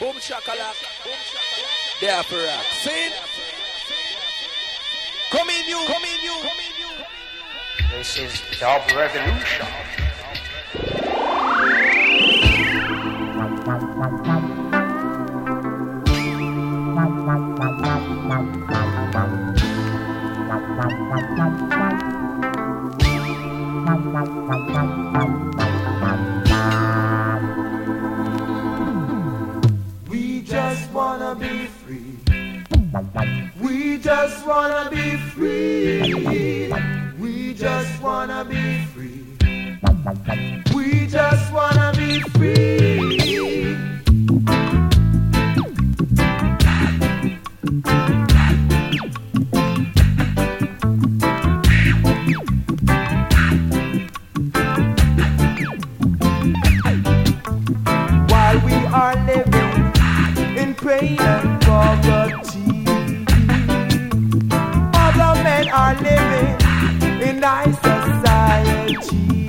Boom shakalak. There for rock. See? Come in you. This is Dub Revolution. We just wanna be free. We just wanna be free. We just wanna be free. We just wanna be free. While we are living in pain and poverty, other men are living in high society.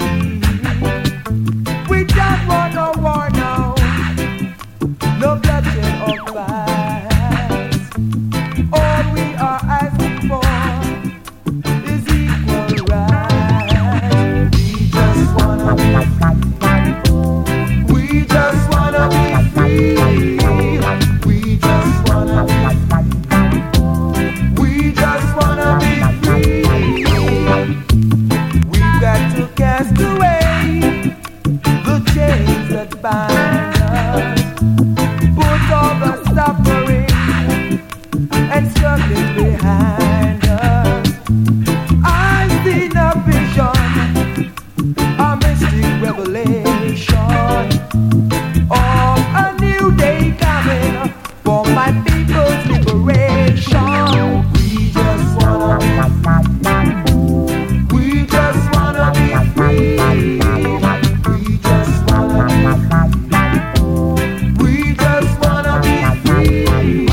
We don't want no war now, no bloodshed or fights. All we are asking for is equal rights. We just wanna be free. We just wanna be free. We just wanna be free. We just wanna be free. We've got to cast away the chains that bind us. Put all the suffering and struggling behind us. I've seen a vision, a mystic revelation of a new day coming for my people's liberation. We just wanna be free. We just wanna be free. We just wanna be free. We just wanna be free.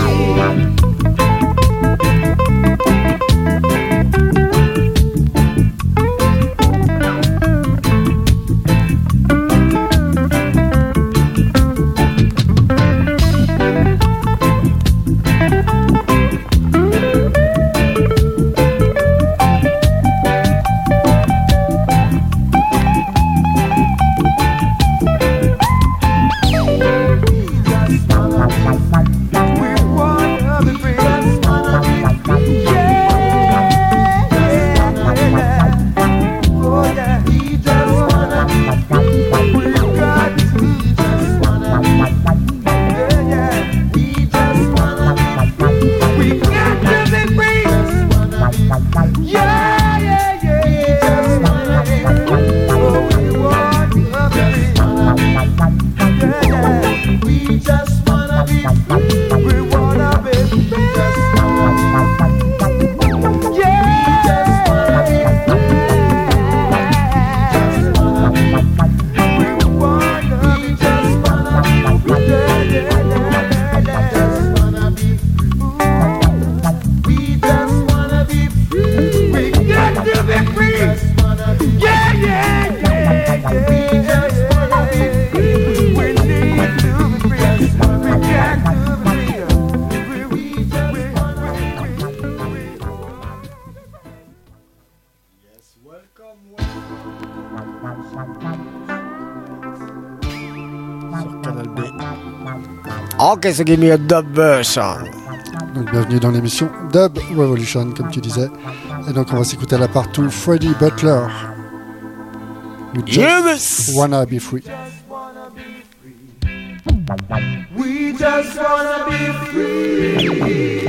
Ok, so give me a dub version. Donc, bienvenue dans l'émission Dub Revolution, comme tu disais. Et donc, on va s'écouter à la partout Freddie Butler. We just wanna be free. We just wanna be free.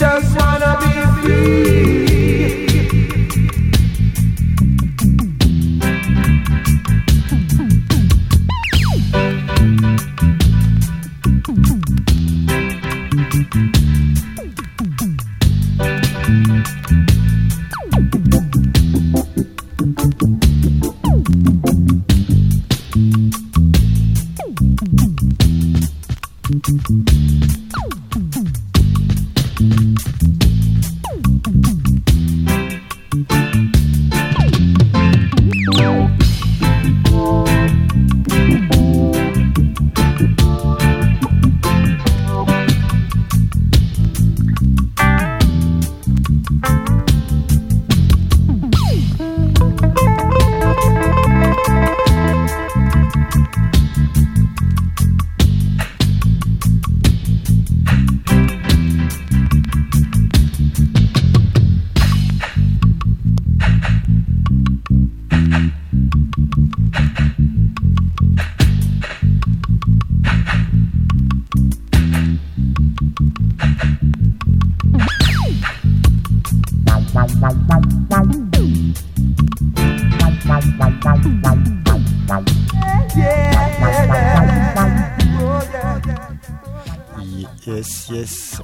just wanna be free. Yes.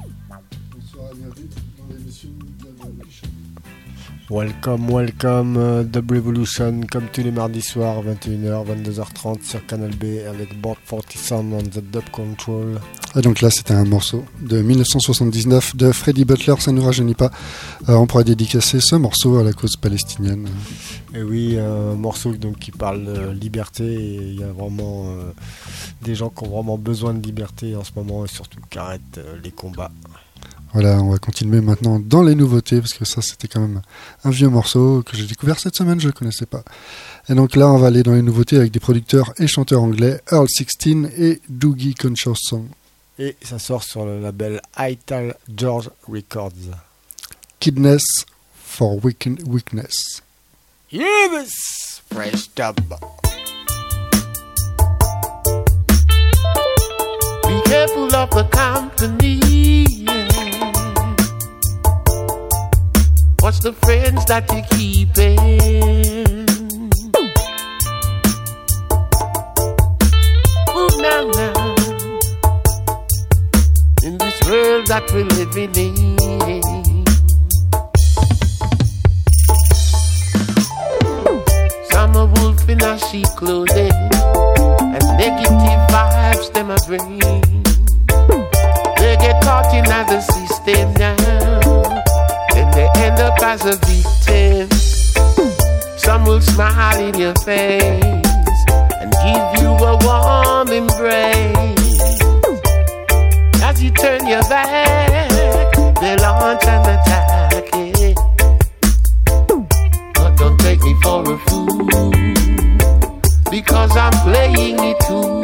Welcome, Dub Revolution, comme tous les mardis soirs, 21h, 22h30 sur Canal B avec Board 40 Sound on the Dub Control. Et donc là, c'était un morceau de 1979 de Freddie Butler, ça ne nous rajeunit pas. On pourra dédicacer ce morceau à la cause palestinienne. Et oui, un morceau donc, qui parle de liberté, et il y a vraiment des gens qui ont vraiment besoin de liberté en ce moment, et surtout qui arrêtent les combats. Voilà, on va continuer maintenant dans les nouveautés, parce que ça, c'était quand même un vieux morceau que j'ai découvert cette semaine, je ne le connaissais pas. Et donc là, on va aller dans les nouveautés avec des producteurs et chanteurs anglais, Earl 16 et Doogie Conscious Song. Et ça sort sur le label Ital George Records. Kidness for Weakness. Yes! Fresh dub. Be careful of the company. Watch the friends that you're keeping. Ooh, now. In this world that we're living in. Some a wolf in a sheep clothing, and negative vibes them a bring. They get caught in the system now, and they end up as a victim. Some will smile in your face and give you a warm embrace. As you turn your back, they launch an attack, yeah. But don't take me for a fool, because I'm playing it too.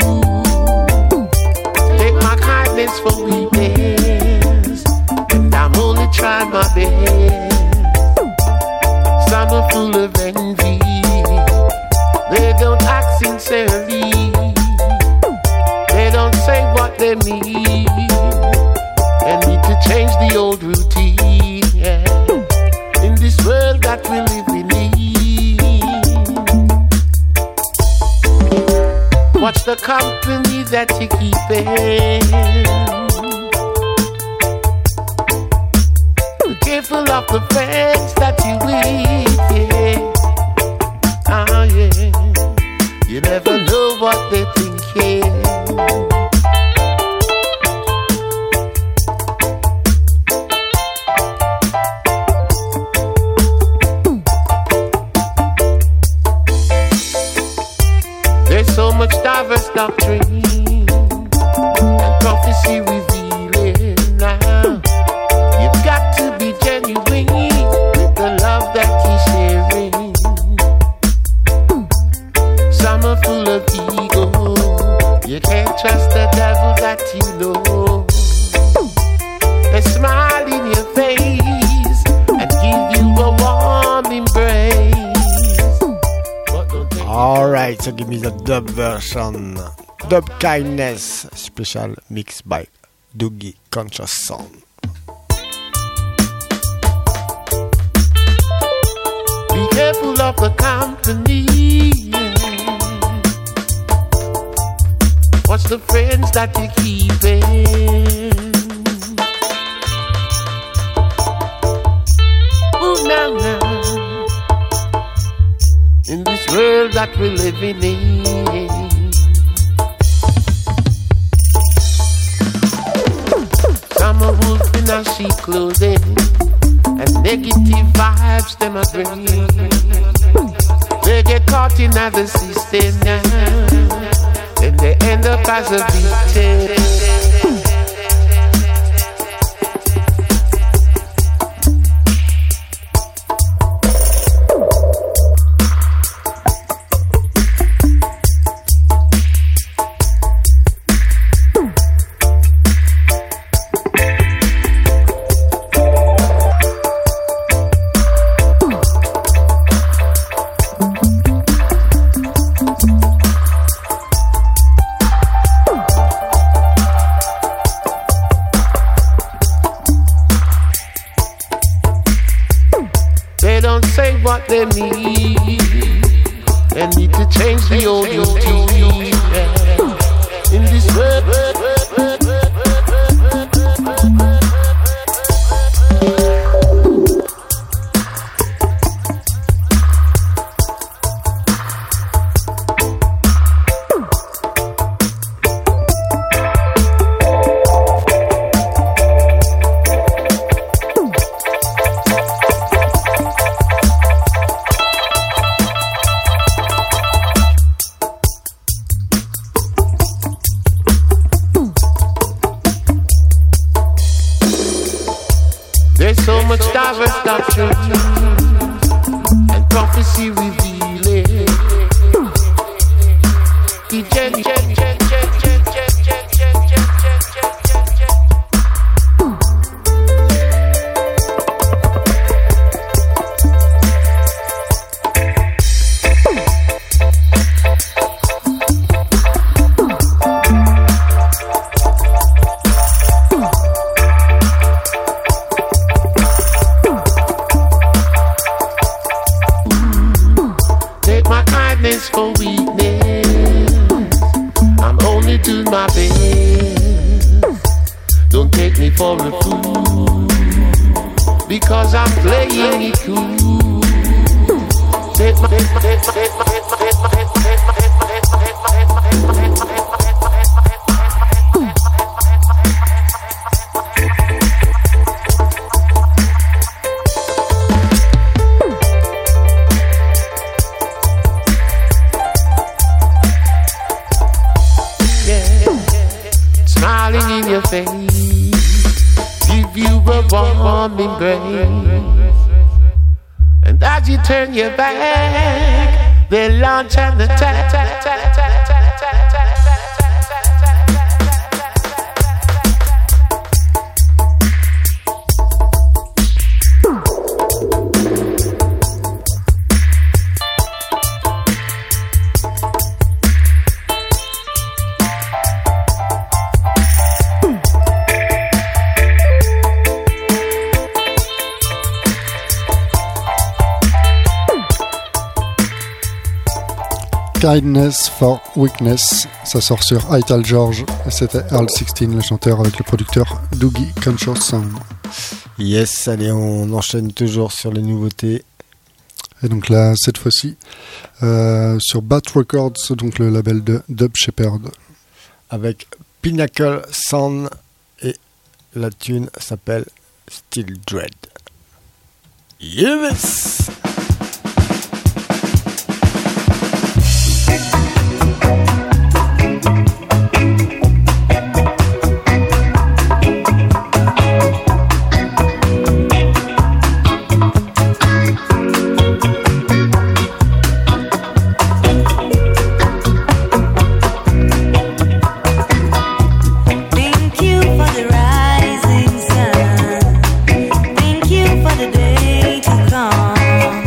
Take my kindness for weakness, and I'm only trying my best. Some are full of envy, they don't act sincerely, they don't say what they mean. They need to change the old routine, yeah. In this world that we live in. Watch the company that you keeping. Be careful of the friends that you with, yeah. Oh yeah. You never know what they're thinking. So much diverse doctrine and prophecy revealing now. You've got to be genuine with the love that you're sharing. Some are full of ego, you can't trust the devil that you know. They smile in your face and give you a warm embrace. Alright, so give me the dub version. Dub Kindness, special mix by Doogie Conscious Sound. of the company? What's the friends that you're keeping? Ooh, now, in this world that we're living in, some a wolf in a sheep clothing, and negative vibes them a bring. They get caught in the system now, and they end up as a victim. They need to change the old routine in this world. There's so much diverse doctrine and prophecy revealing. For weakness, I'm only doing my best. Don't take me for a fool, because I'm playing it cool. In your face, give you a warm embrace, and as you turn your back, they launch an attack. Kindness for Weakness, ça sort sur Ital George et c'était Earl 16 le chanteur avec le producteur Doogie Conscious Sound. Yes, allez, on enchaîne toujours sur les nouveautés. Et donc là, cette fois-ci, sur Bat Records, donc le label de Dub Shepherd. Avec Pinnacle Sound et la tune s'appelle Still Dread. Yes! Thank you for the day to come.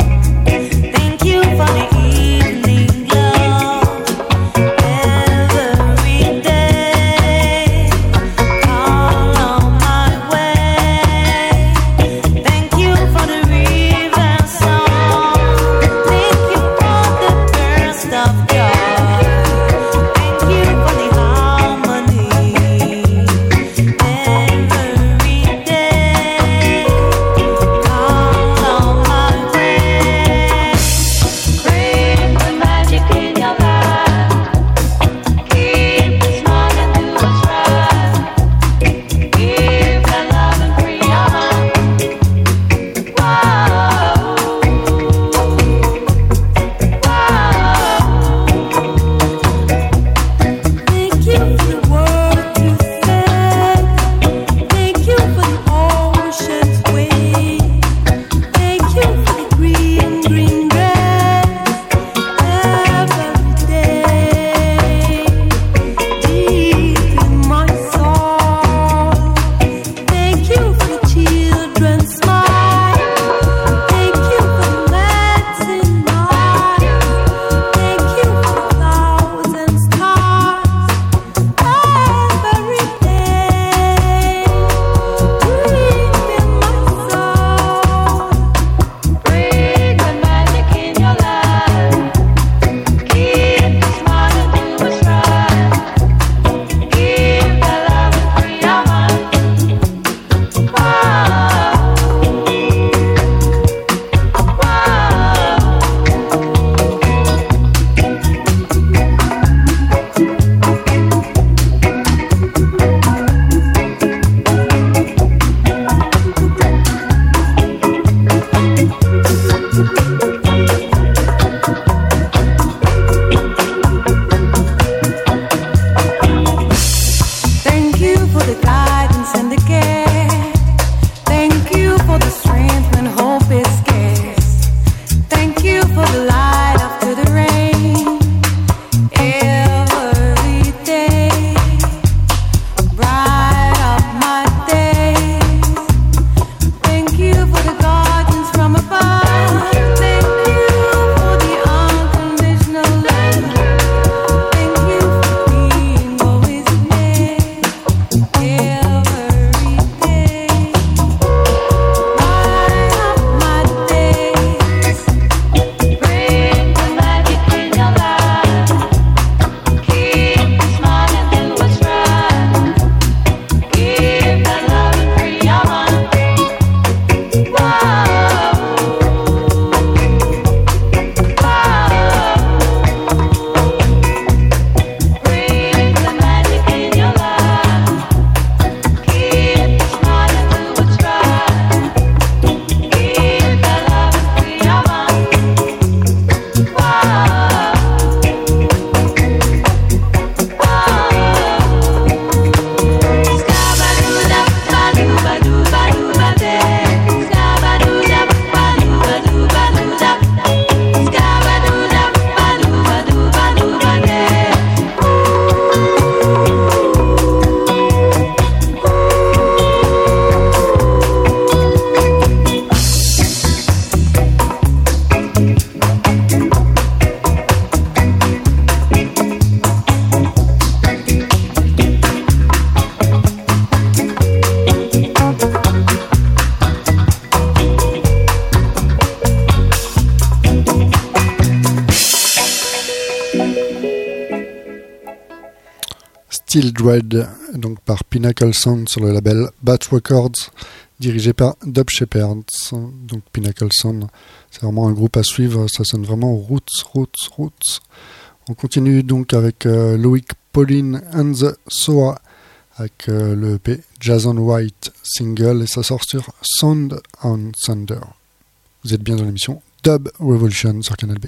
Still Dread, donc par Pinnacle Sound sur le label Bat Records, dirigé par Dub Shepherds. Donc Pinnacle Sound, c'est vraiment un groupe à suivre, ça sonne vraiment roots. On continue donc avec Loïc Pauline and the Soa, avec le EP Jason White single, et ça sort sur Sound on Thunder. Vous êtes bien dans l'émission Dub Revolution sur Canal B.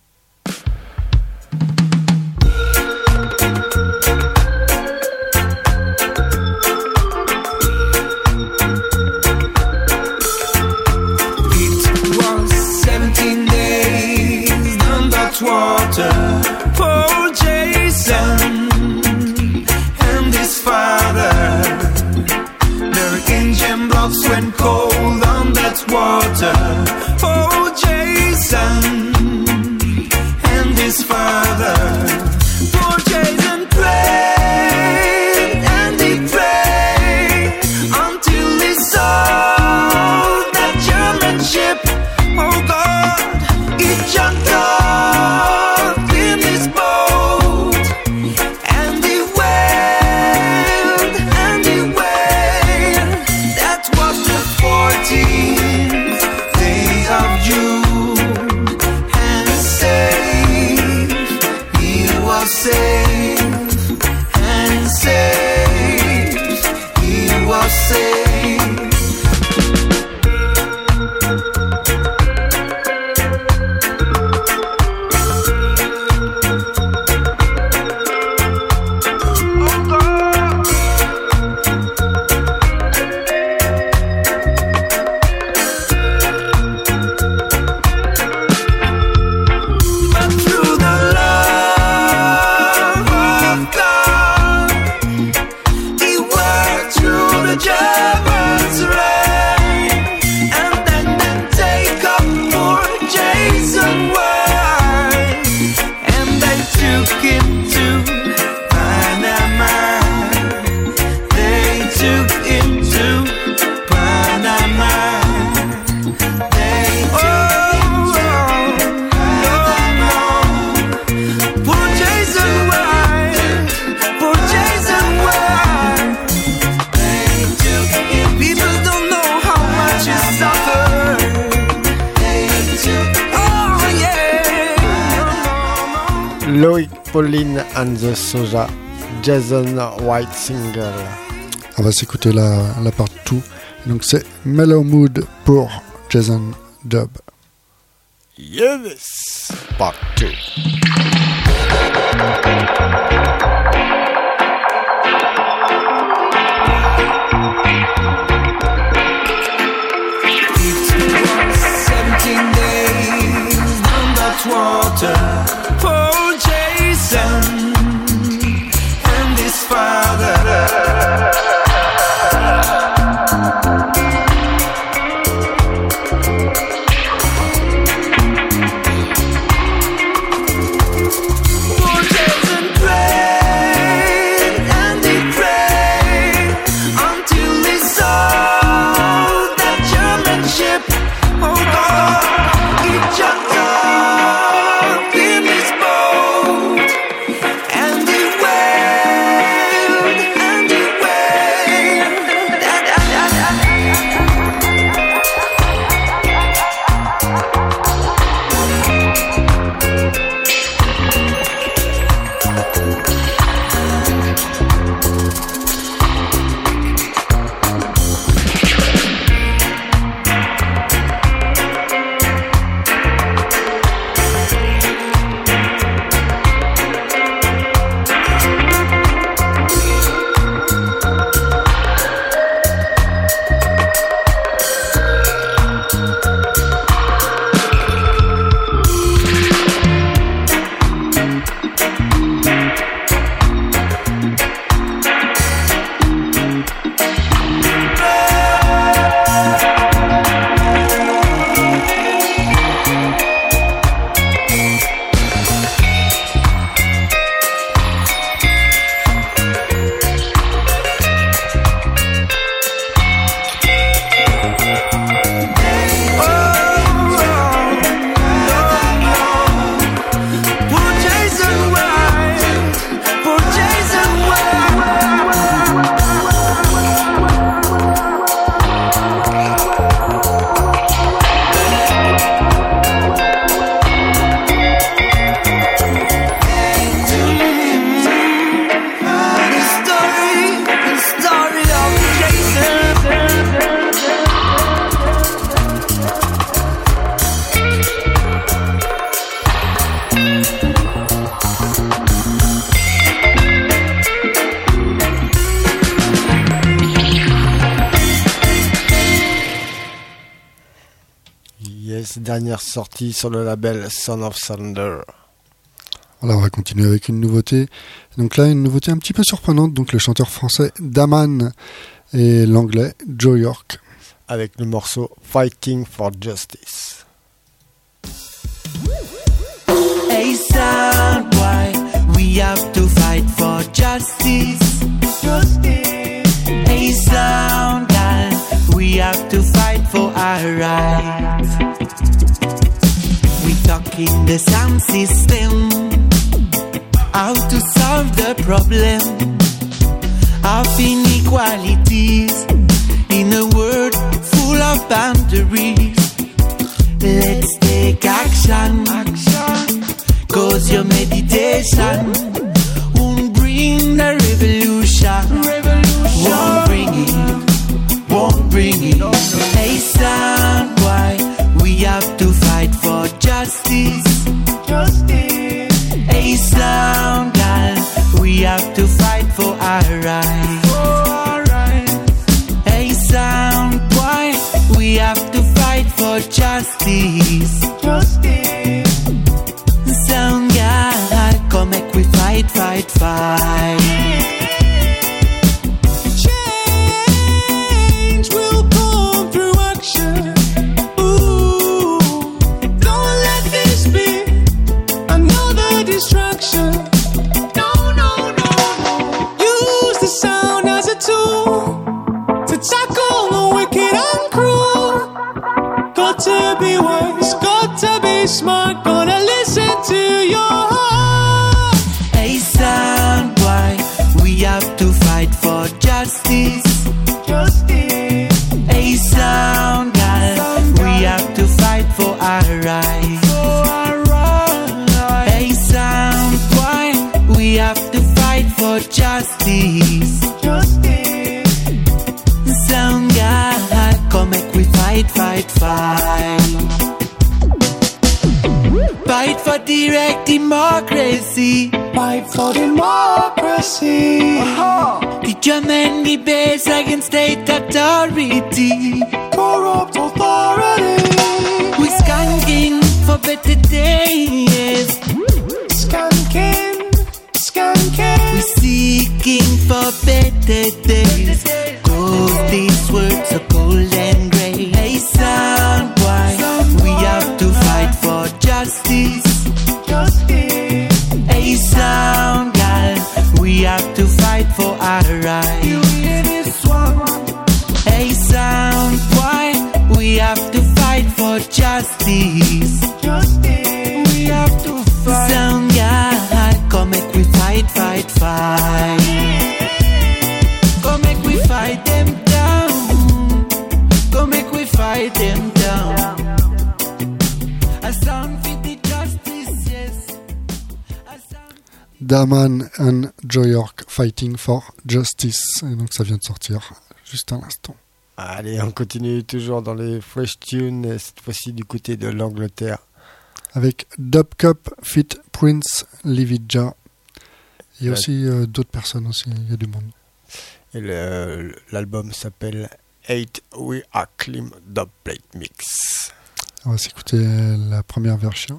Water for Jason and his father. Their engine blocks went cold on that water for Jason and his father. For Jason prayed and he prayed until he saw that German ship. Oh God, it jumped off. Loïc Pauline and the Soja, Jason White single. On va s'écouter la part 2. Donc c'est Mellow Mood pour Jason Dub. Yes, part 2. Water for Jason and his father. For Jason prayed Yes, dernière sortie sur le label Son of Thunder. Voilà, on va continuer avec une nouveauté. Donc là, une nouveauté un petit peu surprenante. Donc le chanteur français Daman et l'anglais Joe York. Avec le morceau Fighting for Justice. Hey sound boy, we have to fight for justice. Justice. Hey sound girl, we have to fight for our rights. We talking the sound system, how to solve the problem of inequalities in a world full of boundaries. Let's take action, cause your meditation won't bring the revolution. Won't bring it. Hey sound boy, we have to fight for justice. Hey sound girl, we have to fight for our rights. Hey sound boy, we have to fight for justice. Sound girl, come make we fight. Change will come through action. Ooh, don't let this be another distraction. No. Use the sound as a tool to tackle the wicked and cruel. Got to be wise, got to be smart, gotta listen to your heart. Hey sound boy, we have to fight for justice. Hey sound girl, we have to fight for our rights. Hey sound boy, we have to fight for justice. Sound girl, come make we fight. Fight for direct democracy. Fight for democracy. The German debates against state authority. Corrupt authority. We skanking for better days. Skanking. We seeking for better days. Cause these words are cold and grey. Hey sound boy, we have to fight for justice. Hey sound girl, we have to fight for our rights. Hey sound boy, we have to fight for justice. We have to fight. Sound girl, come make we fight. Come make we fight them down. Come make we fight them down. A sound for the justice, yes. Daman and Joe York Fighting for Justice. Et donc ça vient de sortir juste à l'instant. Allez, on continue toujours dans les fresh tunes, cette fois-ci du côté de l'Angleterre. Avec Dub Cup Fit Prince Livija. Il y a aussi d'autres personnes aussi, il y a du monde. Et l'album s'appelle 8 We Are Clean Dub Plate Mix. On va s'écouter la première version.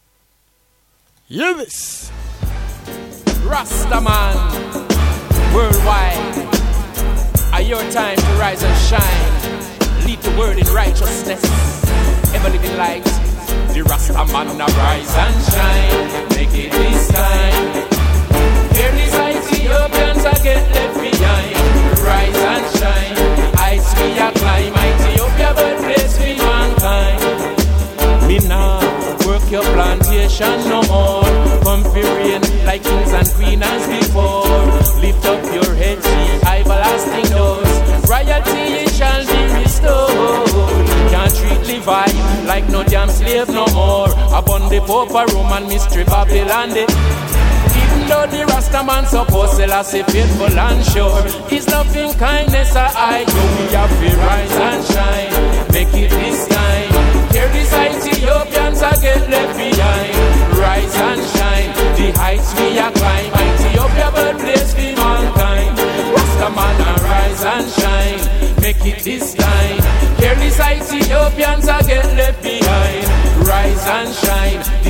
Yes! Rastaman, worldwide, are your time to rise and shine. Lead the world in righteousness, ever living light. The Rastaman now rise and shine. Make it this time. Here these Ethiopians are get left behind. Rise and shine. Heights we are climb. Ethiopia birthplace for mankind. Me now work your plantation no more. Come for rain like kings and queens as before. Lift up your head, see everlasting doors. Royalty it shall be restored. Can't treat Levi like no damn slave no more. Upon the Pope Roman mystery Babylon. Even though the Rastaman supposed to last a faithful and sure, his loving kindness are high. So we have to rise and shine. Make it this time. Here these Ethiopians are get left behind. Rise and shine. The heights we are climb. Ethiopia birthplace for mankind. Rastaman rise and shine. Make it this time. Here these Ethiopians are get left behind.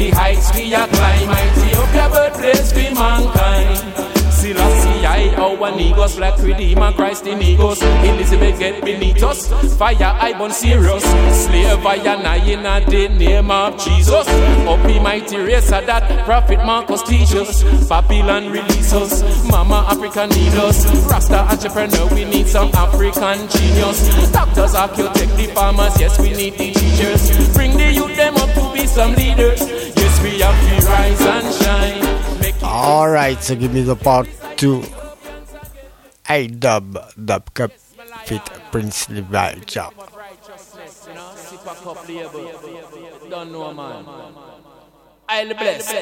The heights we are climb, Ethiopia birthplace for mankind. Selassie, our Negos, Black Redeemer, Christ in Negos. Elizabeth get beneath us. Fire, I born serious. Slave, I in the name of Jesus. Up in mighty race, that Prophet Marcus teach us. Babylon release us. Mama Africa need us. Rasta entrepreneur, we need some African genius. Doctors, architects, the farmers, yes, we need the teachers. Bring the youth them up to be some leaders. Yes, we have to rise and shine. Alright, so give me the part 2. Hey Dub Cup fit Prince Levi-Jah. Don't know, man. I'll bless.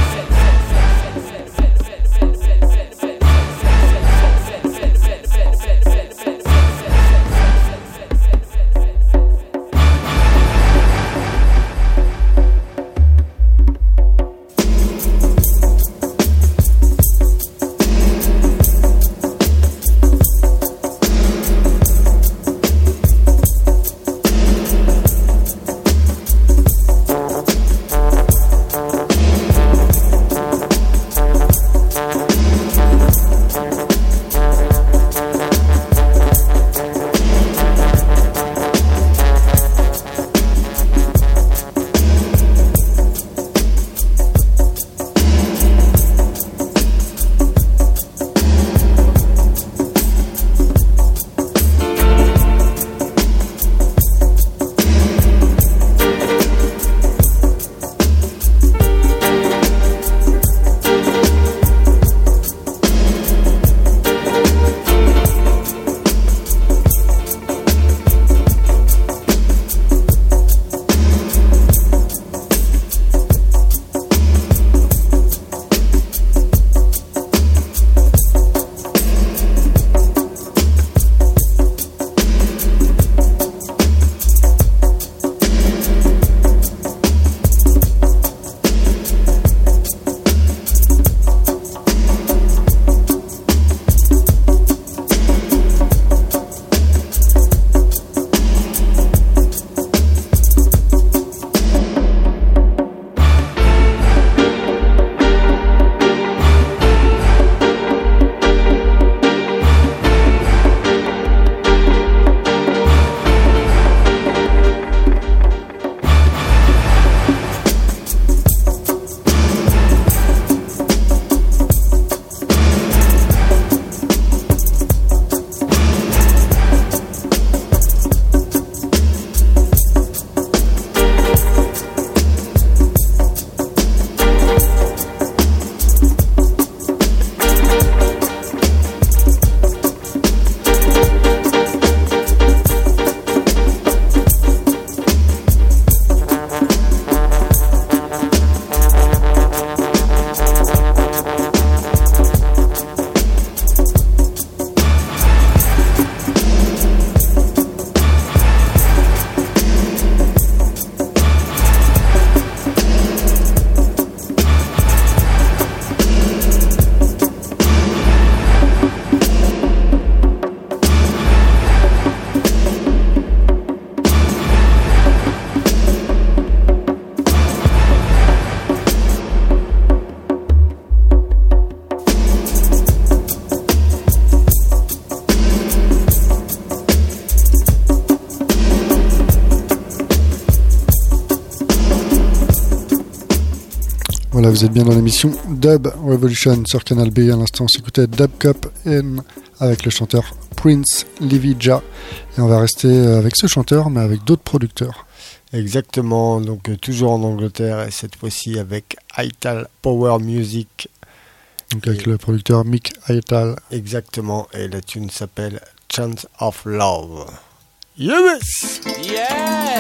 Voilà, vous êtes bien dans l'émission Dub Revolution sur Canal B. À l'instant, on s'écoutait Dub Cup N avec le chanteur Prince Levi-Jah. Et on va rester avec ce chanteur, mais avec d'autres producteurs. Exactement, donc toujours en Angleterre, et cette fois-ci avec Ital Power Music. Donc avec le producteur Mick Ital. Exactement, et la tune s'appelle Chance of Love. Yes! Yeah!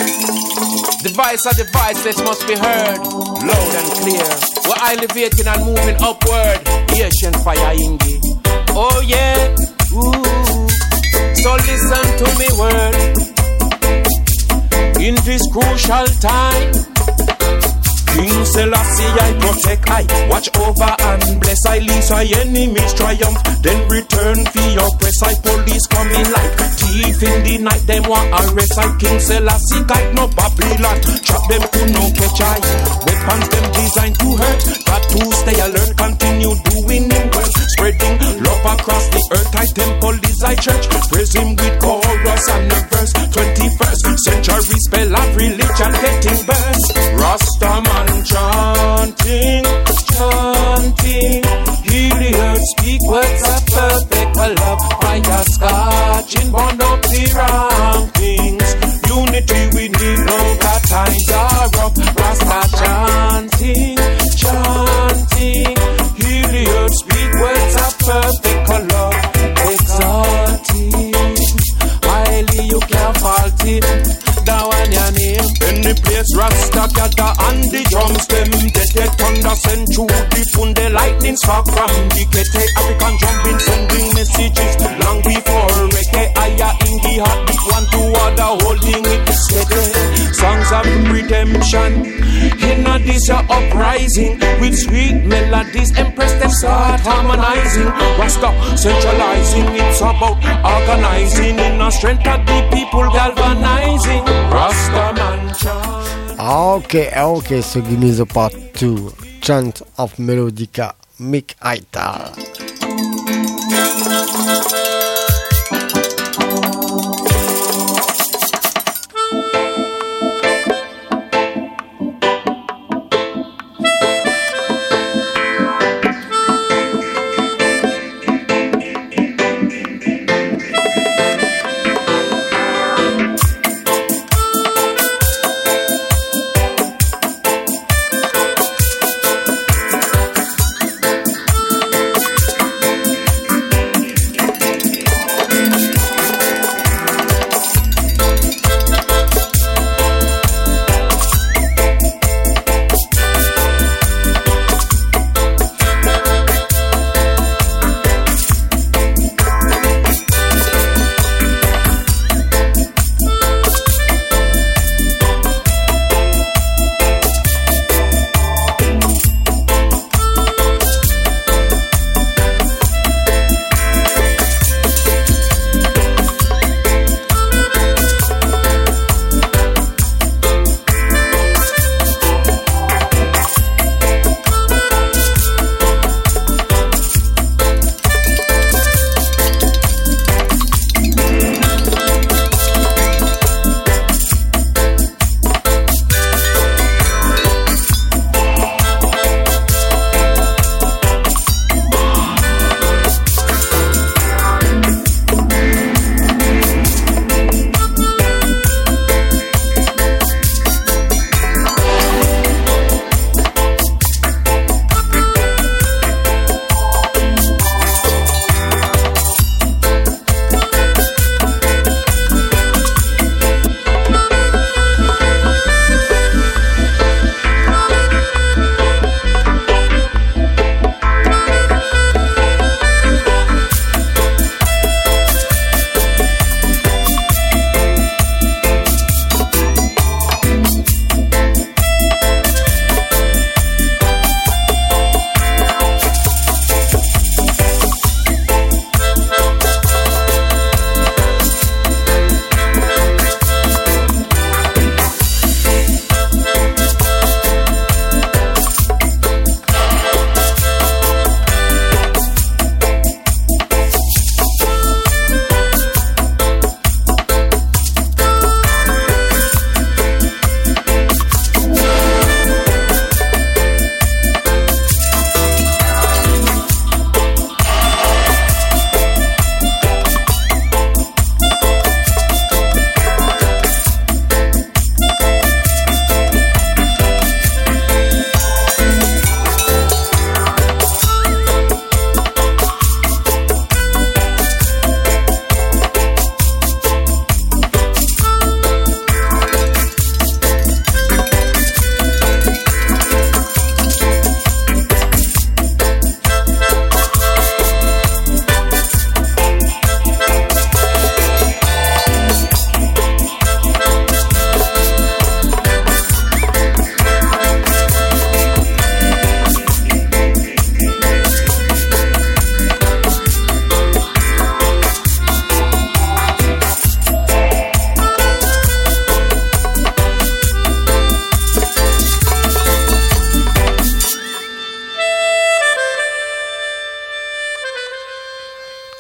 The voice of the voiceless must be heard loud and clear. We're elevating and moving upward. Asian fire ingi. Oh yeah! Ooh. So listen to me word. In this crucial time, King Selassie I protect, I watch over and bless. I leave my enemies triumph, then return for your press. I police coming like thief in the night, them want arrest. I King Selassie guide no Babylon, trap them to no catch. I weapons them designed to hurt, got to stay alert, continue doing him well, spreading love across the earth. I temple is I church, praise him with chorus and a verse. 21st century spell of religion getting burst. Rastaman chanting, chanting, heal the earth, speak words of perfect love. Fire scorching, burn up the rankings. Unity we need, no that times are rough. Rasta chanting, chanting, heal the earth, speak words of perfect love. Exalting, highly you can't fault it. Down on your name. Any place Rasta gather and the drums them. They thunder send through the fun. The lightning spark from the Kete. African jumping sending messages long before reggae. Aya in the heart beat one to other holding it steady. Songs of redemption in a this uprising with sweet melodies. Empress them start harmonizing. Rasta centralizing. It's about organizing in a strength of the people galvanizing. Rasta man chant. Okay, so give me the part 2. Chant of Melodica, Mick Aita.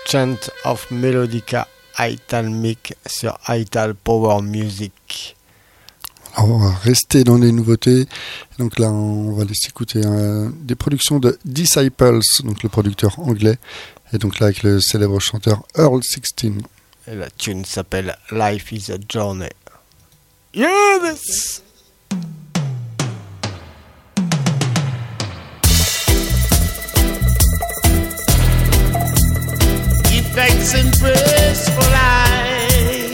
Chant of Melodica, Ital Mic sur Ital Power Music. Alors, on va rester dans les nouveautés. Donc là, on va laisser écouter des productions de Disciples, donc le producteur anglais, et donc là avec le célèbre chanteur Earl 16. Et la tune s'appelle Life is a Journey. Yes! Give thanks and praise for life,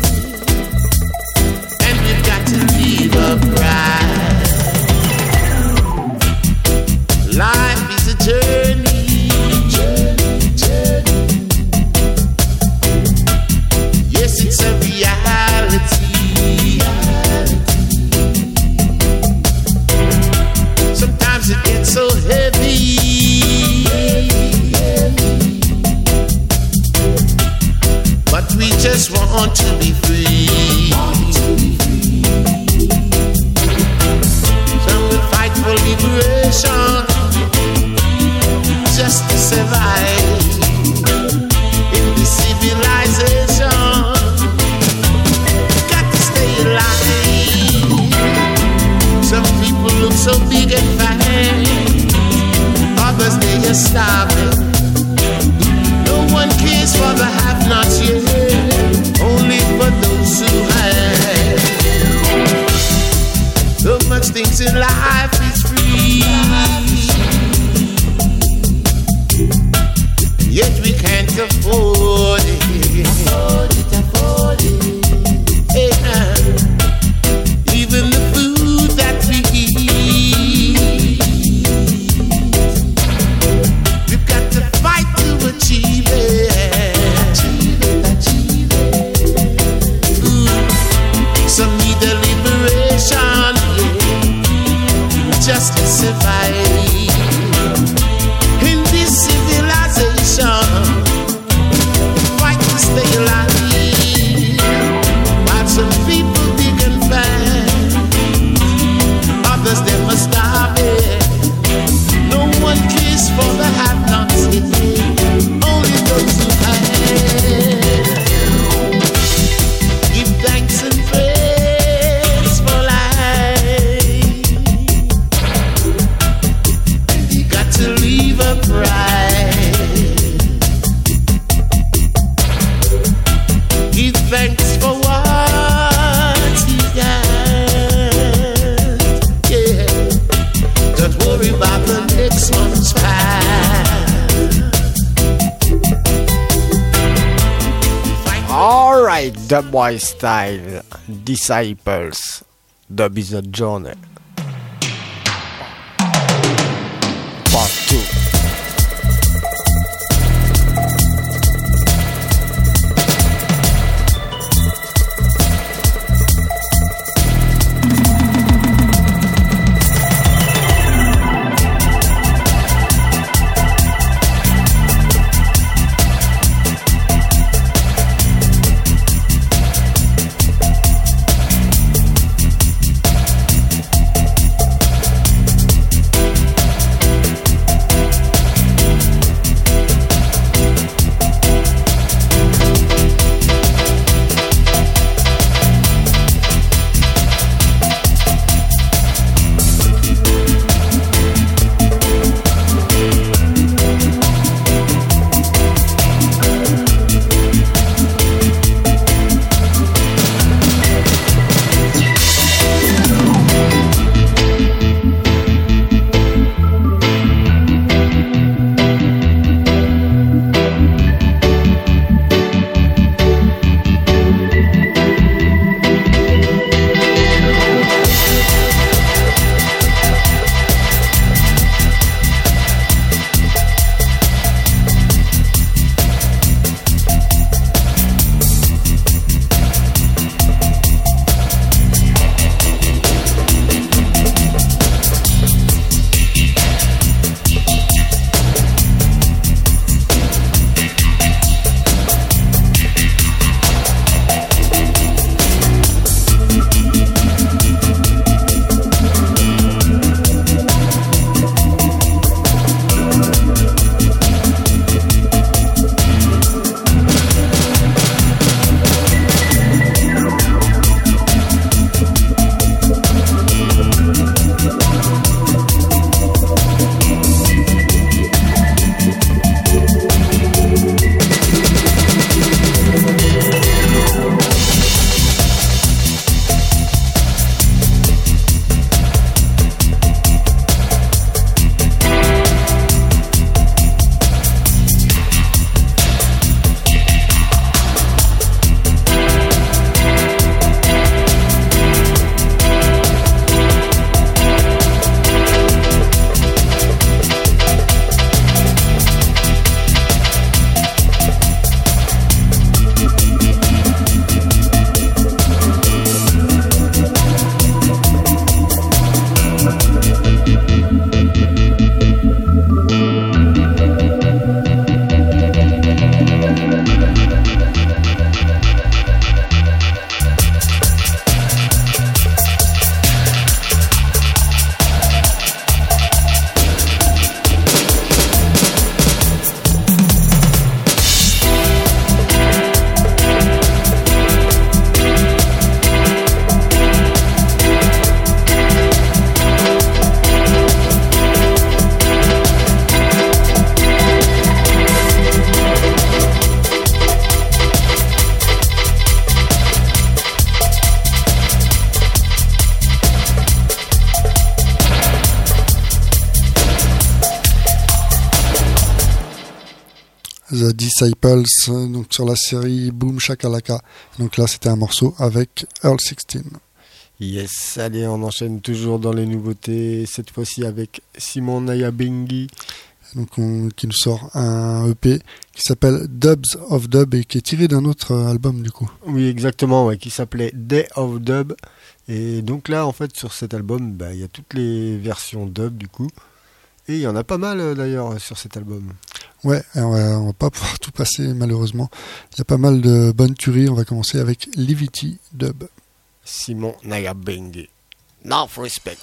and we've got to live upright. Life is a journey, yes, it's a reality. Sometimes it gets so heavy, but we just want to be free. Some will fight for liberation just to survive in this civilization. Got to stay alive. Some people look so big and fine, others they are starving. No one cares for the have-nots yet, only for those who have. So much things in life is free, and yet we can't afford it. Afford it. Yeah. Even the food that we eat, we've got to fight to achieve it. Some need a liberation, yeah, just to survive in this civilization. Fight to stay alive, while some people big and fine, others they must starve it. No one cares for the have-nots, only those who have. Give thanks and praise for life. You got to live upright. Give thanks for what you got. Yeah. Don't worry about the next one's path. Alright, Dubwise style, Disciples, Dub is a Journey. Part 2. The Disciples, donc sur la série Boom Shakalaka. Donc là, c'était un morceau avec Earl 16. Yes, allez, on enchaîne toujours dans les nouveautés, cette fois-ci avec Simon Nyabinghi. Donc qui nous sort un EP qui s'appelle Dubs of Dub et qui est tiré d'un autre album du coup. Oui, exactement, ouais, qui s'appelait Day of Dub. Et donc là, en fait, sur cet album, il y a toutes les versions dub du coup. Et il y en a pas mal d'ailleurs sur cet album. Ouais, on va pas pouvoir tout passer malheureusement. Il y a pas mal de bonnes tueries. On va commencer avec Livity Dub. Simon Nyabinghi. Enough respect.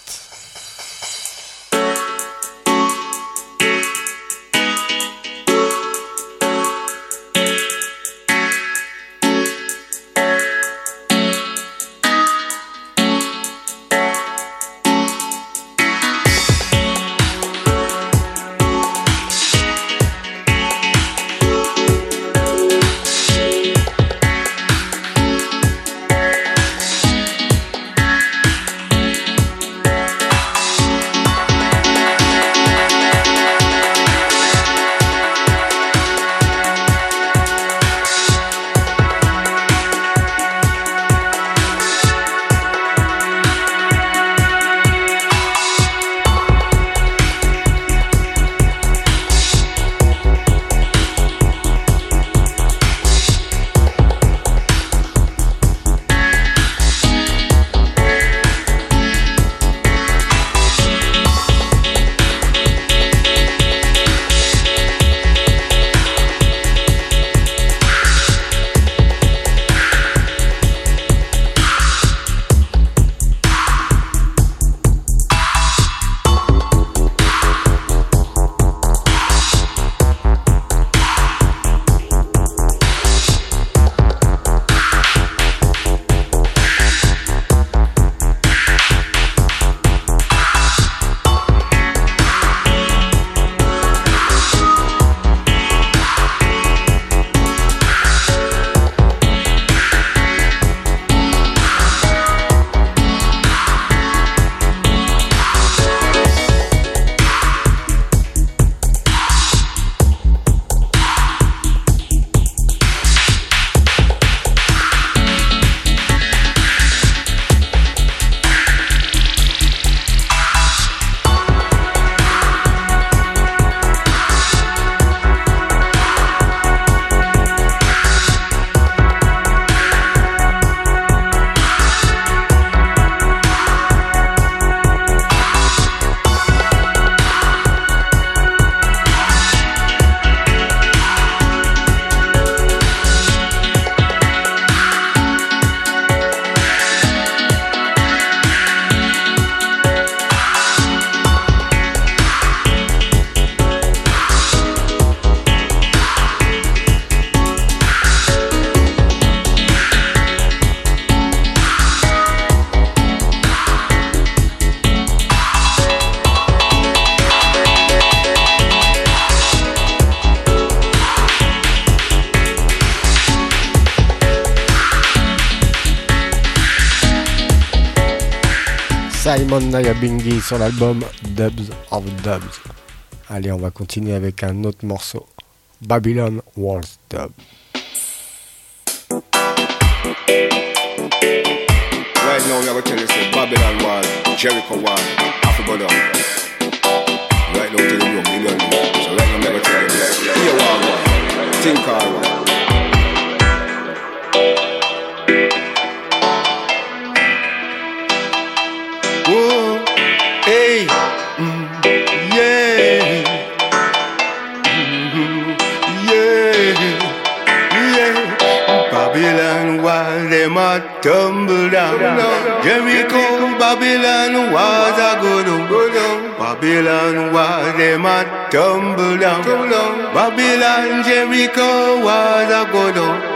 Simon Nyabinghi sur l'album Dubs of Dubs. Allez, on va continuer avec un autre morceau, Babylon Walls Dub. Right now, we are going to tell you, say, Babylon Wall, Jericho Wall, Africa down. Right now, tell you, million. So right now, we are going to tell you, here Wall, Think Wall. Whoa, hey, yeah, yeah. Babylon Wall, them a tumble down. Jericho, Babylon was a go down. Babylon Wall, them a tumble down. Babylon, Jericho was a go down.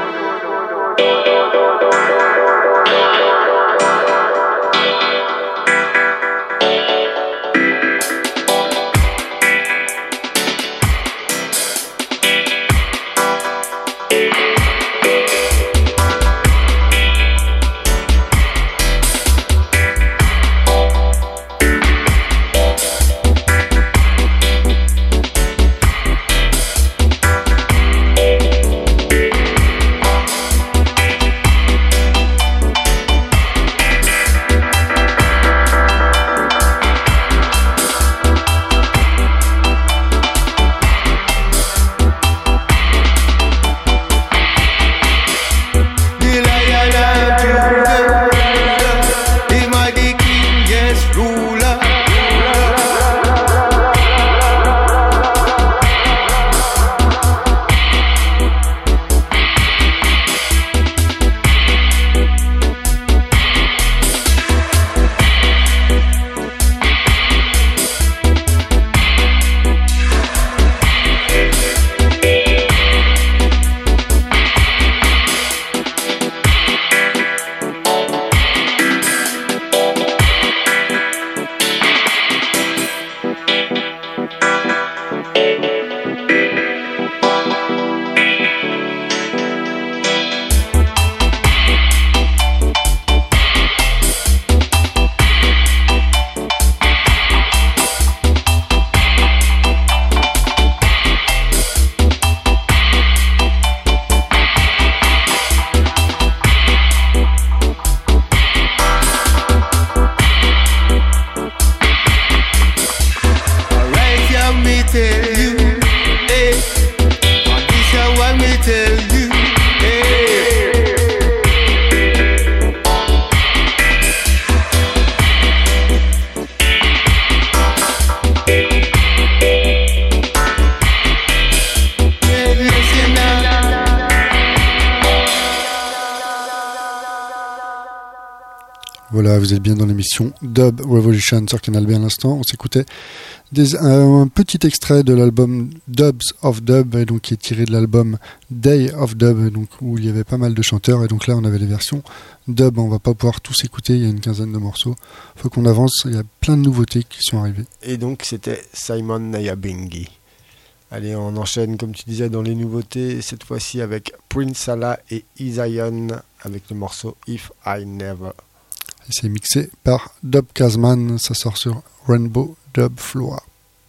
voilà, vous êtes bien dans l'émission Dub Revolution sur Canal B à l'instant. On s'écoutait un petit extrait de l'album Dubs of Dub, et donc qui est tiré de l'album Day of Dub, donc où il y avait pas mal de chanteurs, et donc là on avait les versions dub. On va pas pouvoir tous écouter, il y a une quinzaine de morceaux. Faut qu'on avance, il y a plein de nouveautés qui sont arrivées. Et donc c'était Simon Nyabinghi. Allez, on enchaîne, comme tu disais, dans les nouveautés, cette fois-ci avec Prince Salah et Isayon, avec le morceau If I Never. Et c'est mixé par Dub Kazman, ça sort sur Rainbow Dub Floor.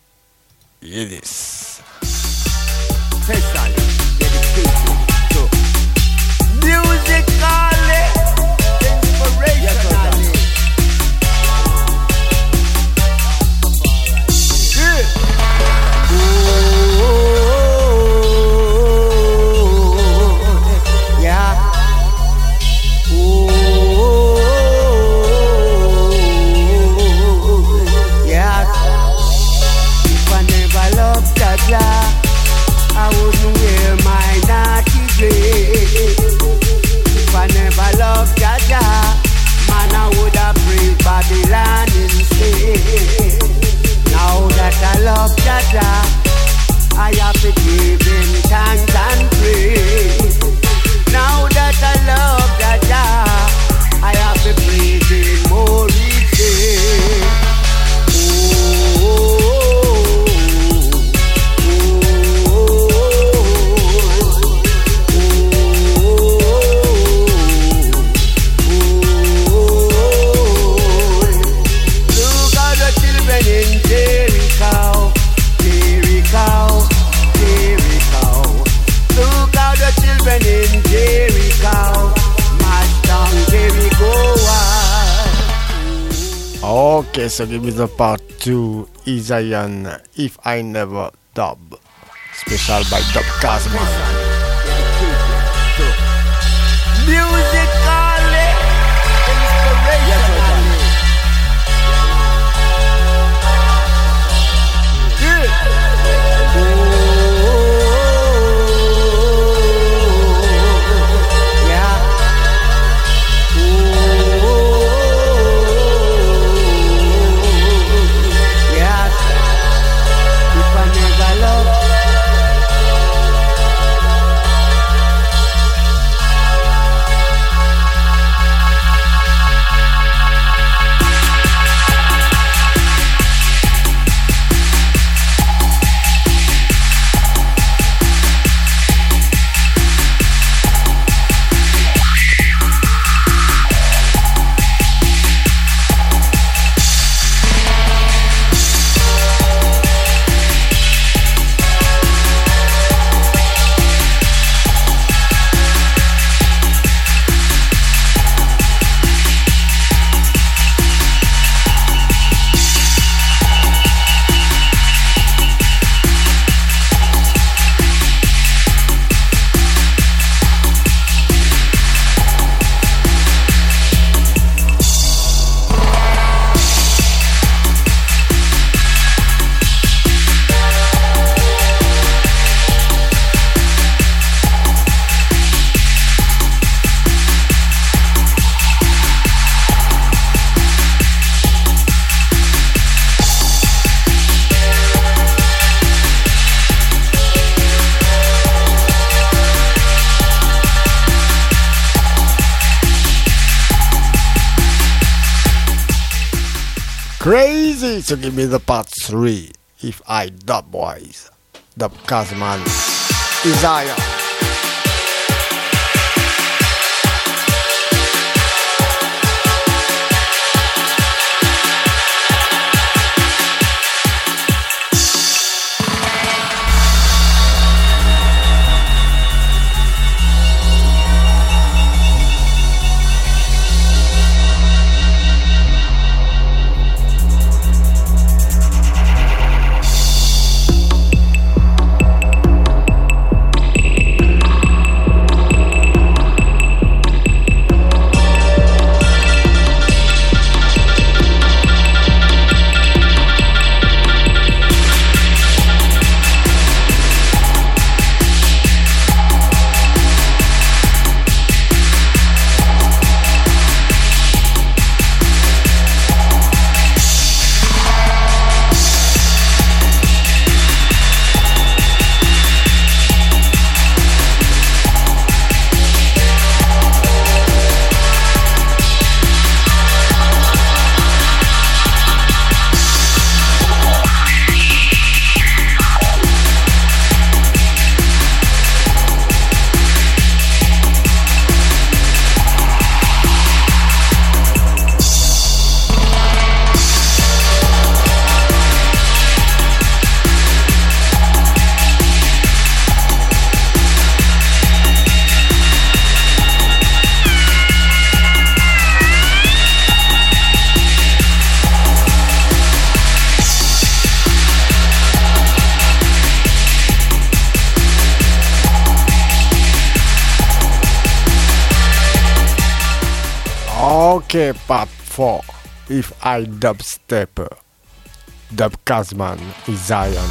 Yes. I wouldn't wear my naughty dress. If I never loved Jaja, man, I would have praised Babylon instead. Now that I love Jaja, I have to give him thanks and praise. Now that I love Jaja, I have to praise him more each day. In Jericho, march down Jericho. Okay, so give me the part 2, Isayon, If I Never Dub. Special by Dub Kazman. Musically, inspirationally. Crazy, so give me the part 3, If I Dub Boys, Dub Kazman, Isayon. Okay, part 4. If I dubstepper. Dub Kazman is Zion.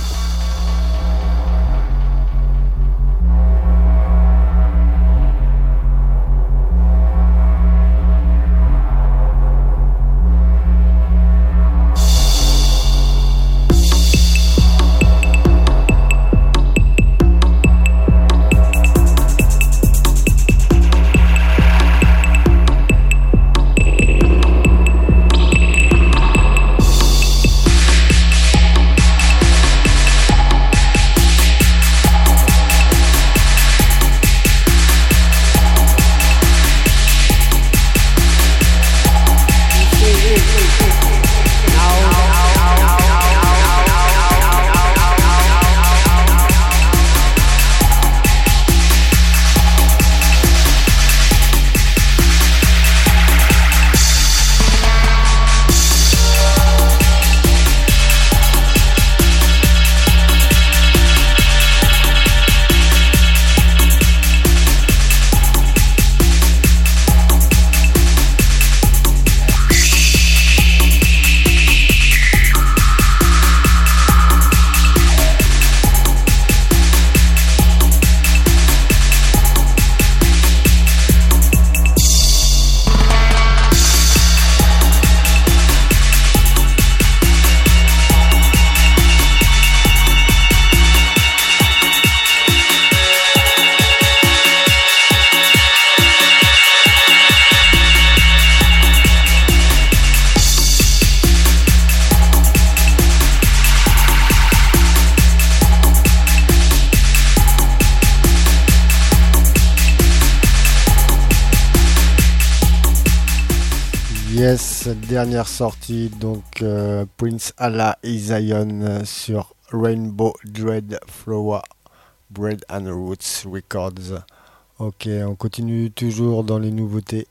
Yes, dernière sortie, donc Prince Allah et Zion sur Rainbow Dread Flower Bread and Roots Records. Ok, on continue toujours dans les nouveautés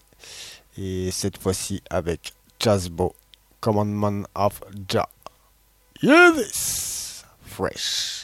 et cette fois-ci avec Jazzbo, Commandment of Jah. Hear this, fresh.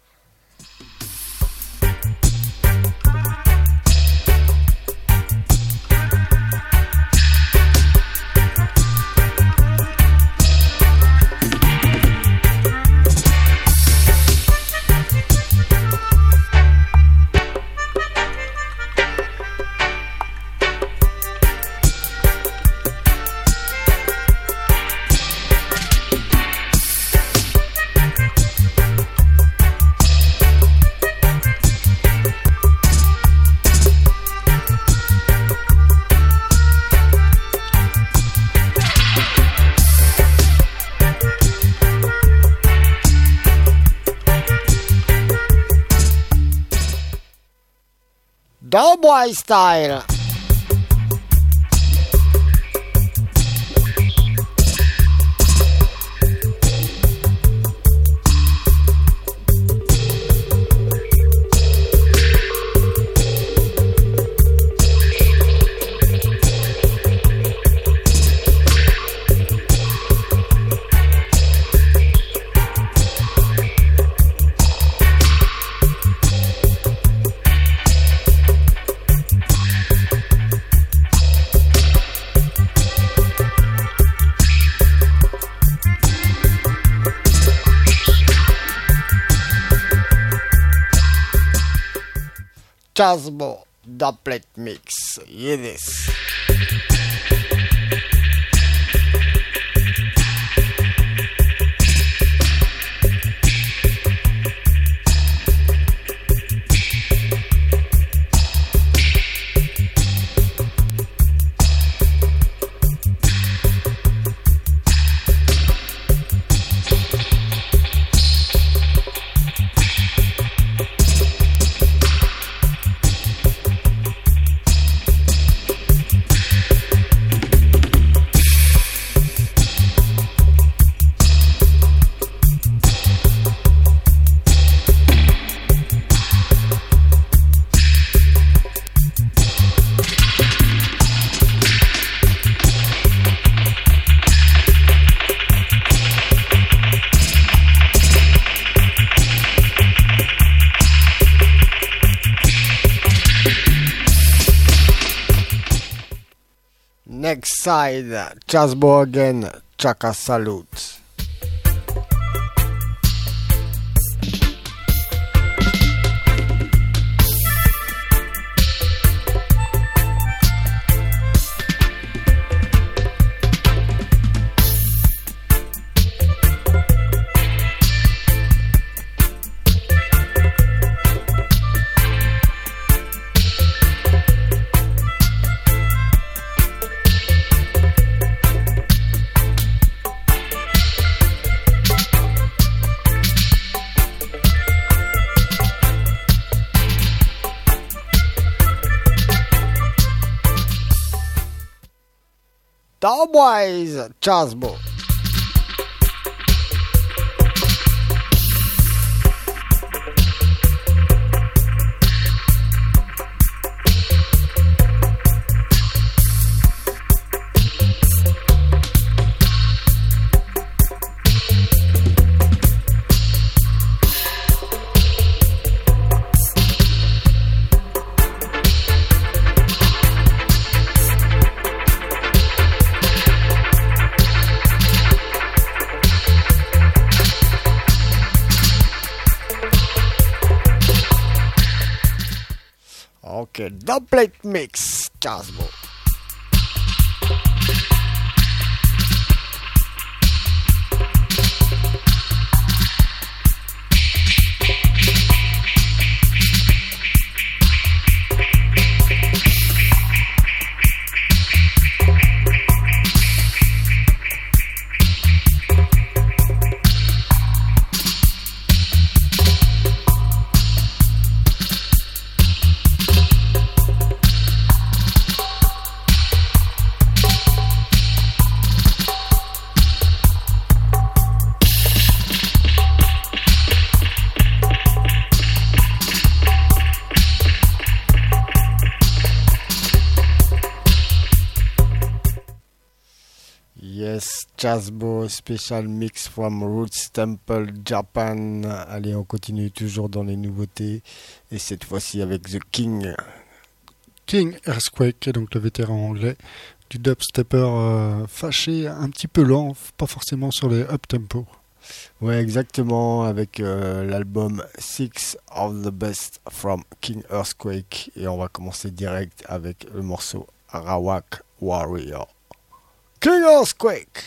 Doughboy style. Jazzbo, Doublet Mix, hear this. side, Chasbo again, Chaka Salute. Cowboys, Chasbo. Okay, double mix, Chasbo. Chasbo Special Mix from Roots Temple Japan. Allez, on continue toujours dans les nouveautés et cette fois-ci avec The King. King Earthquake, donc le vétéran anglais du dubstepper fâché, un petit peu lent, pas forcément sur les up-tempo. Ouais, exactement, avec l'album Six of the Best from King Earthquake. Et on va commencer direct avec le morceau Arawak Warrior. King Earthquake!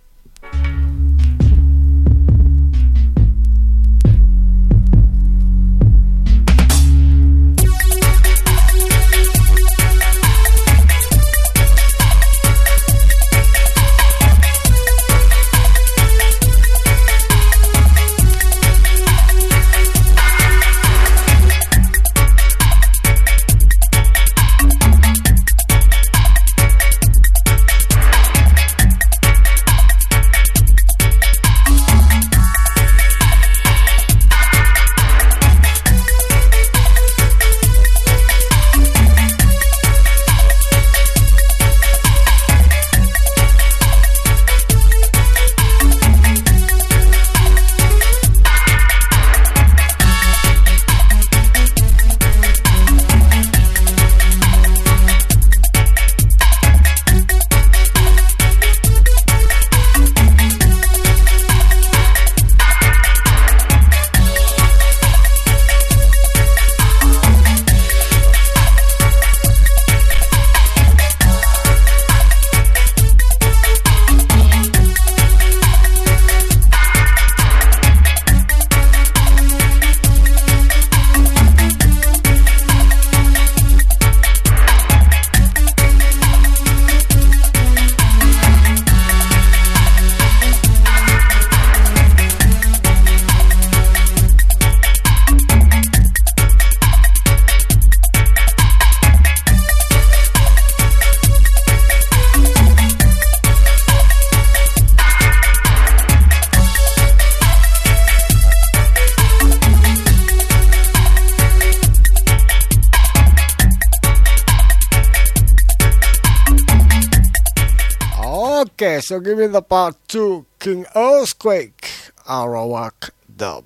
Okay, so give me the part 2, King Earthquake, Arawak dub.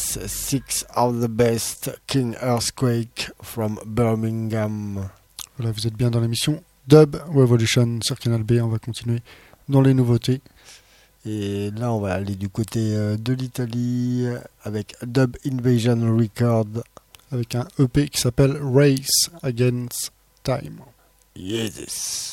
Yes, 6 of the best, King Earthquake from Birmingham. Voilà, vous êtes bien dans l'émission Dub Revolution sur Canal B. On va continuer dans les nouveautés. Et là, on va aller du côté de l'Italie avec Dub Invasion Records. Avec un EP qui s'appelle Race Against Time. Yes.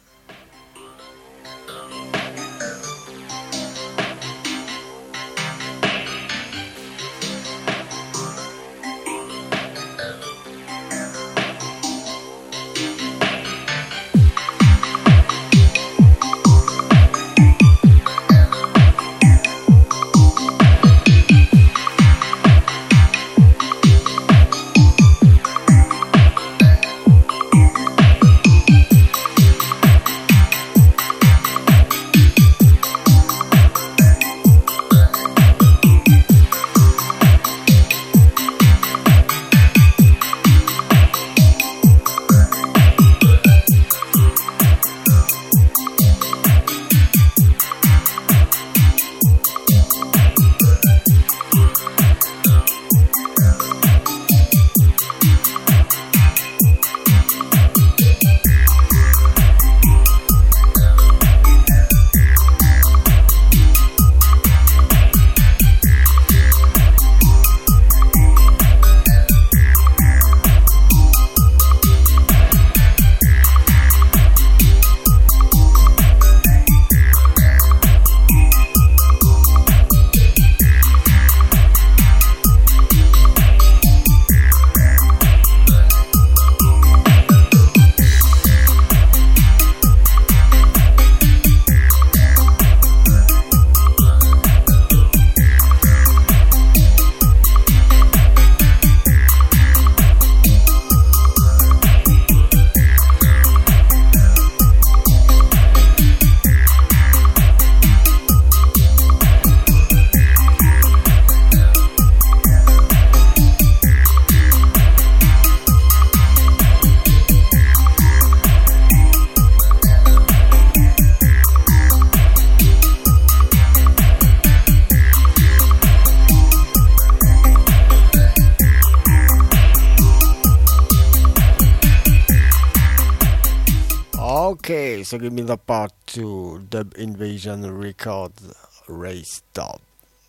Okay, so give me the part 2, Dub Invasion Records, Race Stop.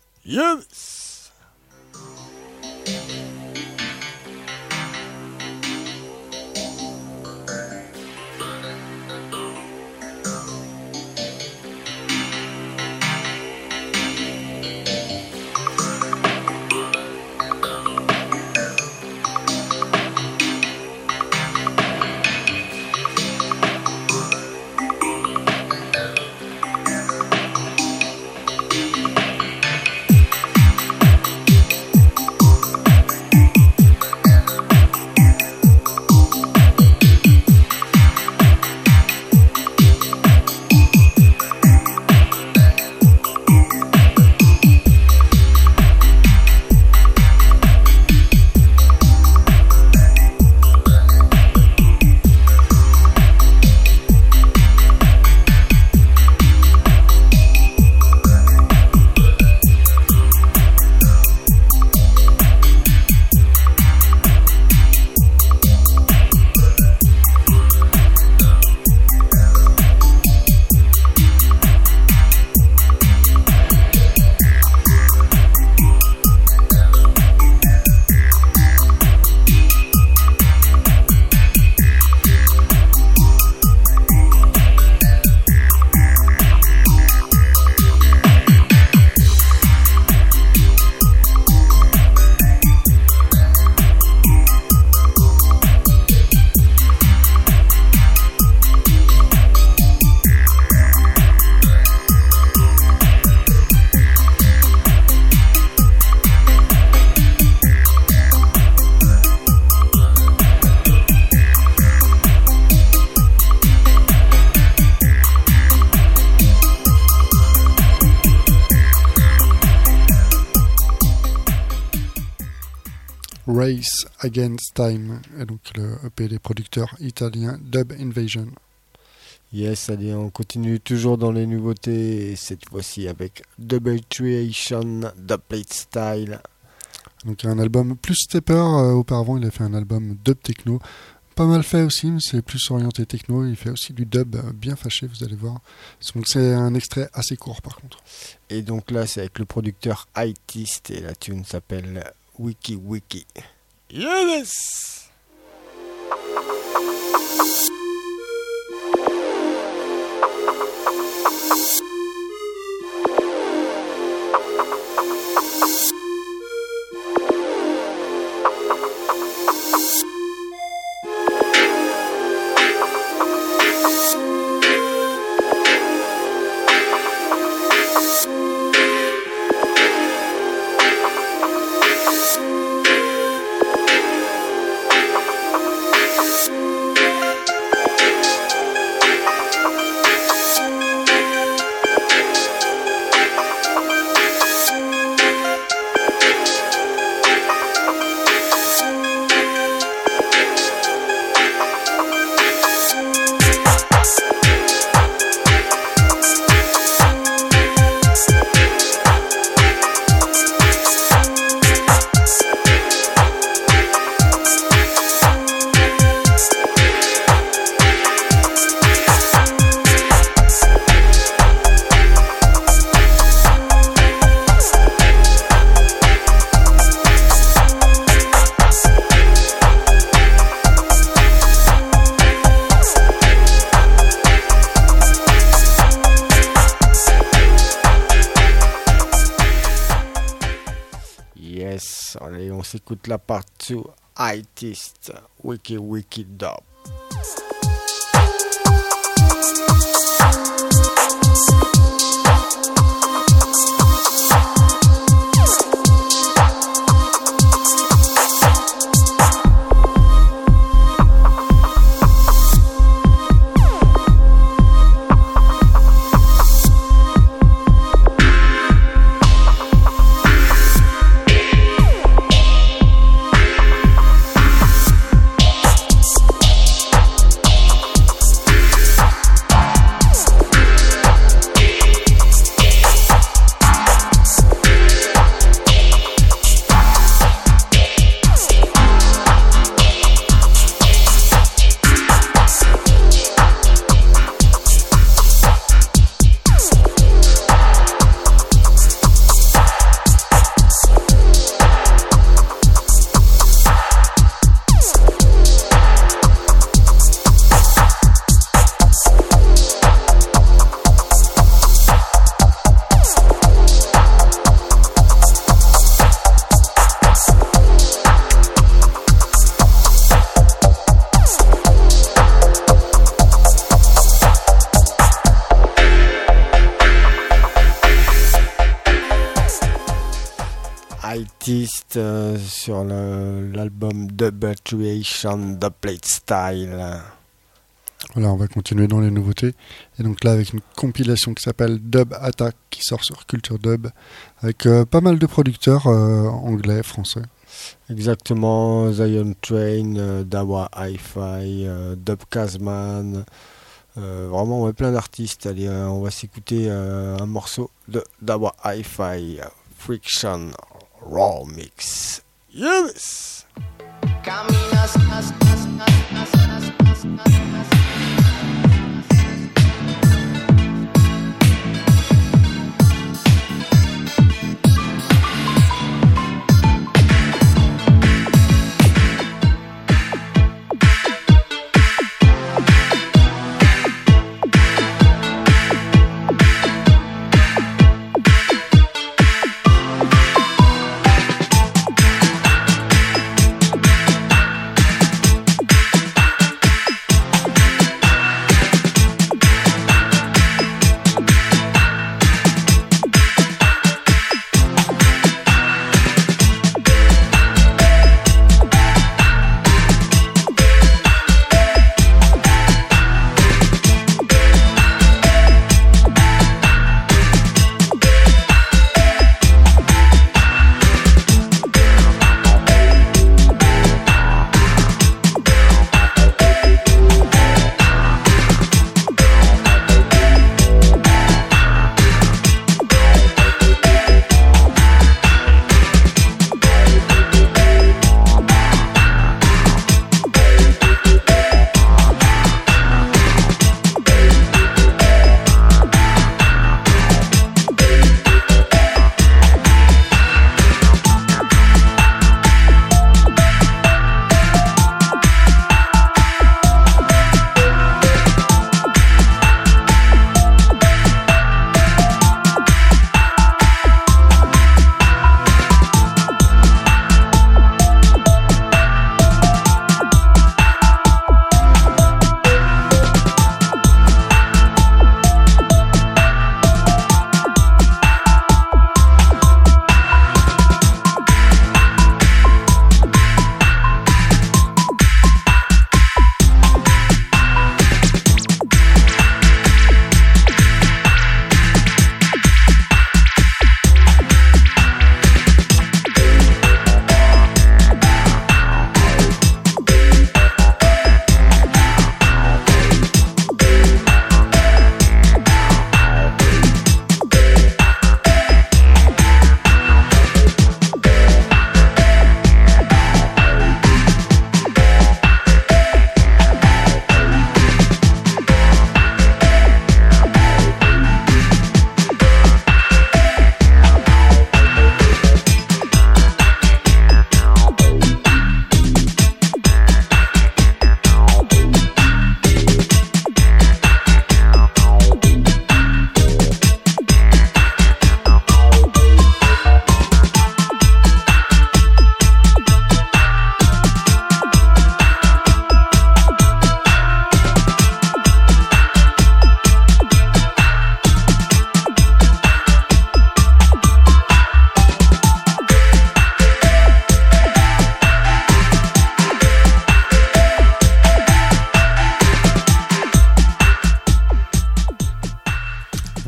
Yes! Race Against Time, et donc le EP des producteurs italiens Dub Invasion. Yes, allez, on continue toujours dans les nouveautés, cette fois-ci avec Double Creation, Dubplate Style. Donc un album plus stepper. Auparavant, il a fait un album dub techno. Pas mal fait aussi, mais c'est plus orienté techno. Il fait aussi du dub bien fâché, vous allez voir. Donc c'est un extrait assez court par contre. Et donc là, c'est avec le producteur Artist et la tune s'appelle Wiki Wiki. Yes! Allez, on s'écoute la partie Artist, Wiki Wiki Dub. Artist sur l'album Dubatuation The Plate Style. Voilà, on va continuer dans les nouveautés. Et donc là, avec une compilation qui s'appelle Dub Attack, qui sort sur Culture Dub, avec pas mal de producteurs anglais, français. Exactement, Zion Train, Dawa Hi-Fi, Dub Kazman, vraiment ouais, plein d'artistes. Allez, on va s'écouter un morceau de Dawa Hi-Fi, Friction Raw Mix. Yes!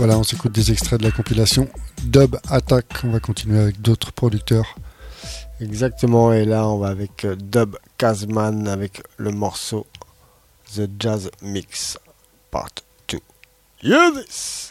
Voilà, on s'écoute des extraits de la compilation Dub Attack. On va continuer avec d'autres producteurs. Exactement, et là on va avec Dub Kazman avec le morceau The Jazz Mix Part 2. Hear this!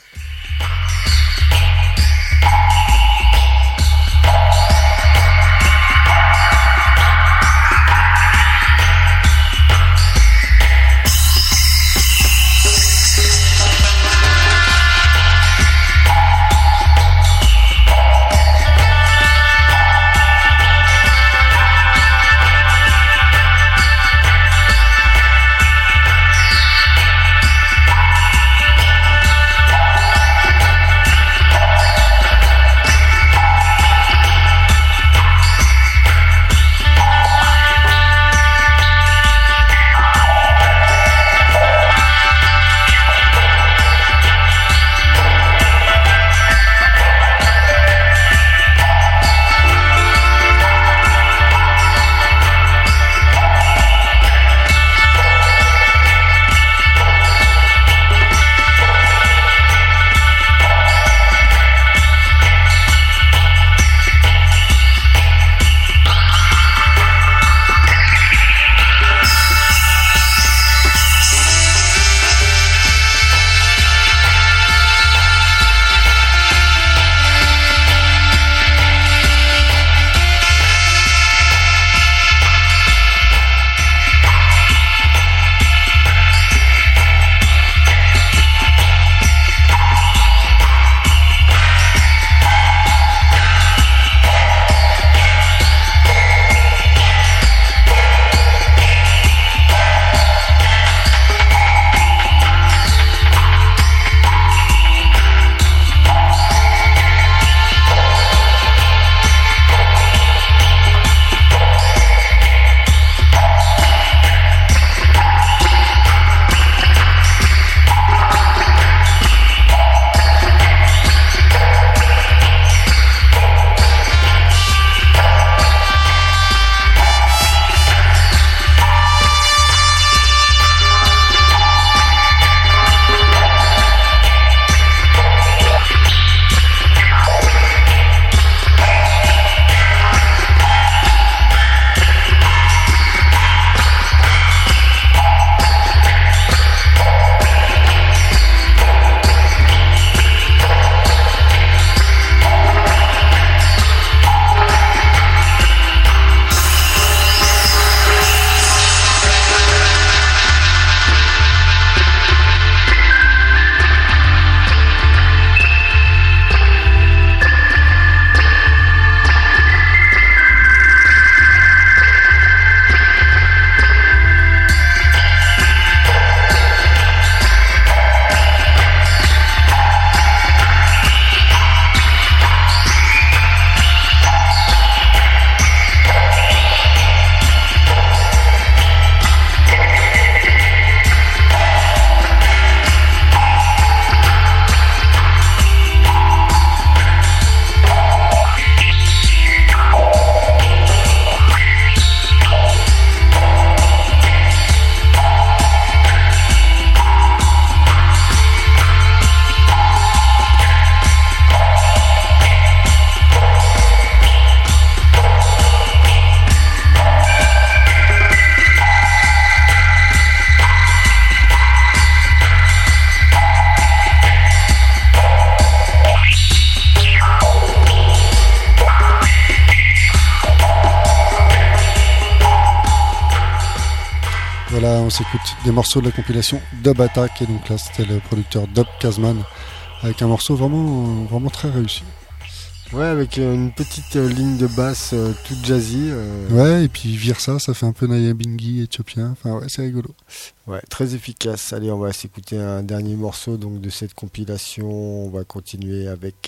Voilà, on s'écoute des morceaux de la compilation Dub Attack, et donc là c'était le producteur Dub Kazman avec un morceau vraiment très réussi. Ouais, avec une petite ligne de basse toute jazzy. Ouais, et puis il vire ça fait un peu Nyabinghi éthiopien. Enfin ouais, c'est rigolo. Ouais, très efficace. Allez, on va s'écouter un dernier morceau donc de cette compilation. On va continuer avec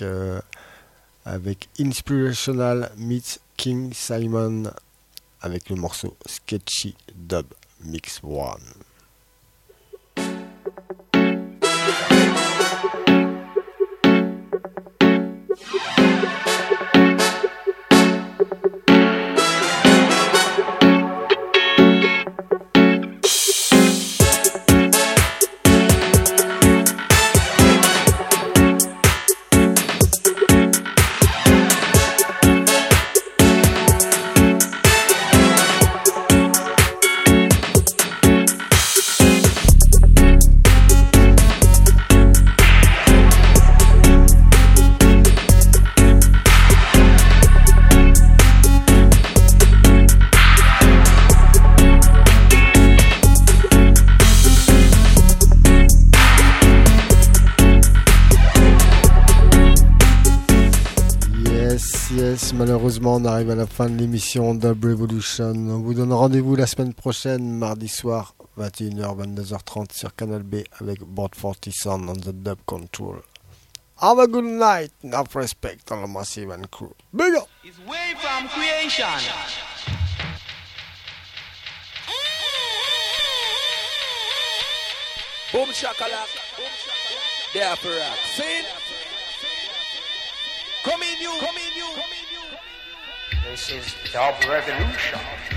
Inspirational meets King Simon avec le morceau Sketchy Dub Mix 1. Yes, malheureusement, on arrive à la fin de l'émission Dub Revolution. On vous donne rendez-vous la semaine prochaine, mardi soir, 21h, 22h30 sur Canal B avec Board 40 Sound on the Dub Control. Have a good night. Enough respect on the Massive and crew. Big up! It's way from creation. Boom shakalak. There for rock. See? Come in you. This is Dub Revolution.